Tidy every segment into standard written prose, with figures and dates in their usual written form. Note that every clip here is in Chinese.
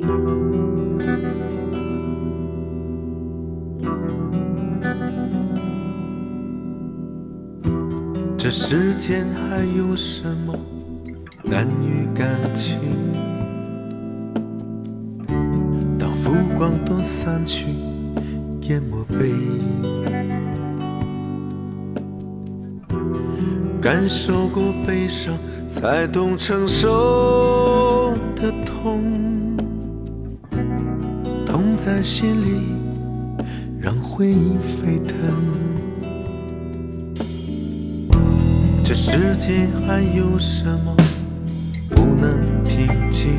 这世间还有什么难于感情？当浮光都散去，淹没背影，感受过悲伤，才懂承受的痛，痛在心里，让回忆沸腾。这世界还有什么不能平静？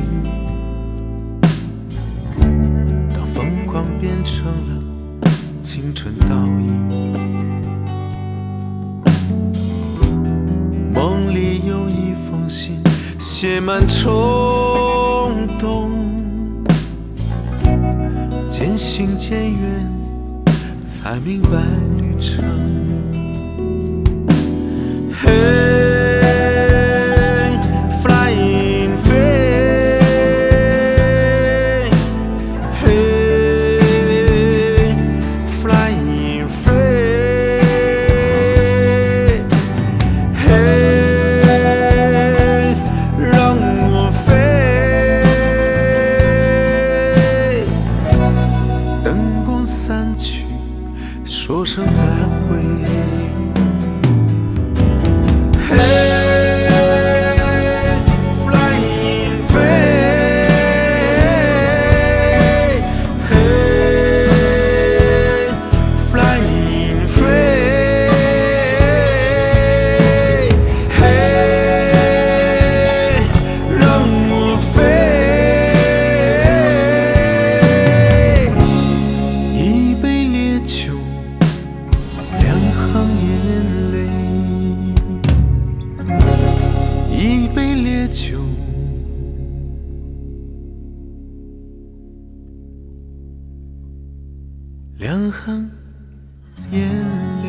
当疯狂变成了青春倒影，梦里有一封信，写满冲动，渐行渐远，才明白旅程。Hey, flying free. Hey, flying free. Hey, 让我飞。灯光散去，说声再会。一杯烈酒，两行眼泪。